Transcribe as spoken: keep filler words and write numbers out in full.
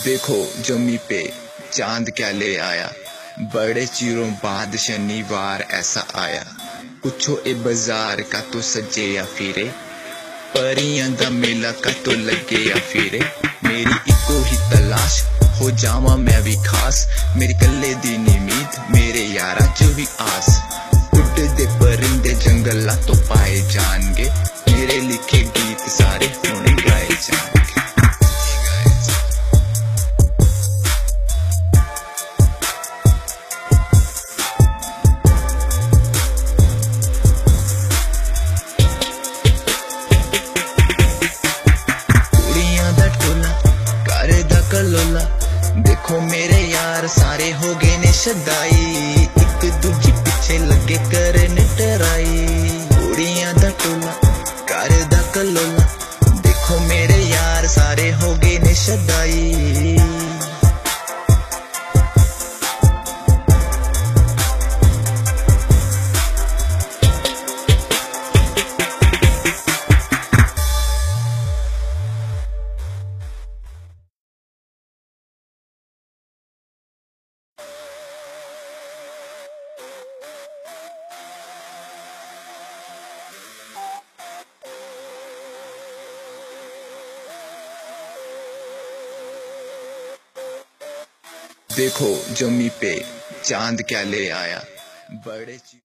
देखो जमी पे चांद क्या ले आया, बड़े चिरों बाद शनिवार ऐसा आया। पूछो ए बाजार का तो सजे या फिरे, परियां दा मेला का तो लगे या फिरे। मेरी इको ही तलाश हो जावा मैं भी खास, मेरी कल्ले दी नीमीद मेरे यारा जो भी आस। उड़दे परिंदे जंगला तो पाए जाएंगे, मेरे लिखे गीत सारे होने गाए जाएंगे। कलोला देखो मेरे यार सारे हो गए ने शदाई, एक दूजी पीछे लगे करने टराई। कुड़ियां दा टोला कर दा कलोला, देखो मेरे यार सारे हो गए ने शदाई। देखो जमी पे चांद क्या ले आया, बड़े